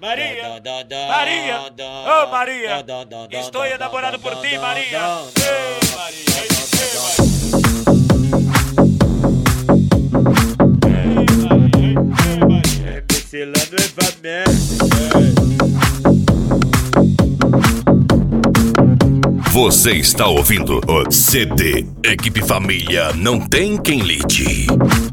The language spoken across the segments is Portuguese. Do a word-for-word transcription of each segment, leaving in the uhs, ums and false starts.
Maria, Maria, ô Maria, estou enamorado por ti, Maria. Ei, Maria, ei, Maria. Embicilando Evamé. Você está ouvindo o C D Equipe Família Não Tem Quem Lide.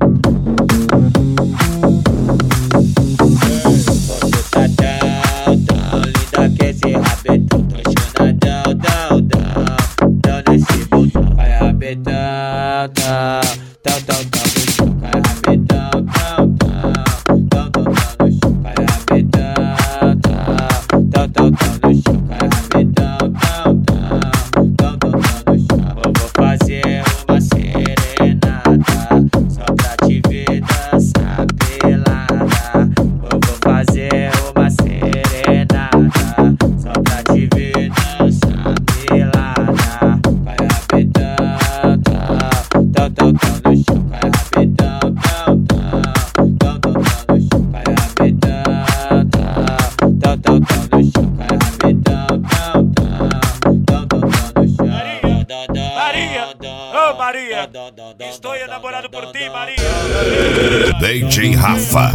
Maria, estou enamorado por ti, Maria. D J Rafa.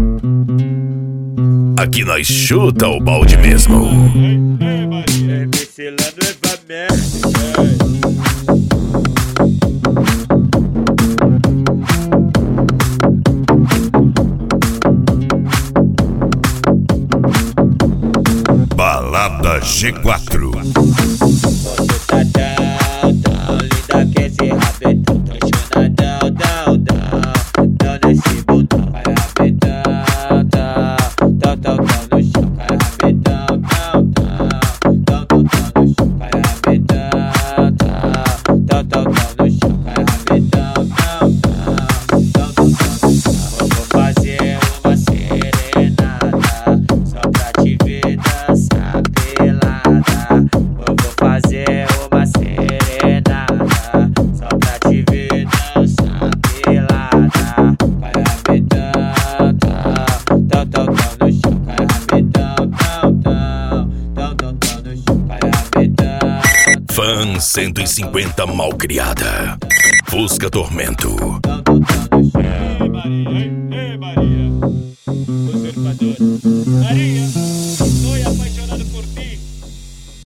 Aqui nós chuta o balde mesmo. Embicilando Evamé. Balada G quatro. Fan cento e cinquenta malcriada. Fusca Tormento. Ei, Maria, ei, Maria. Usurpadora. Maria.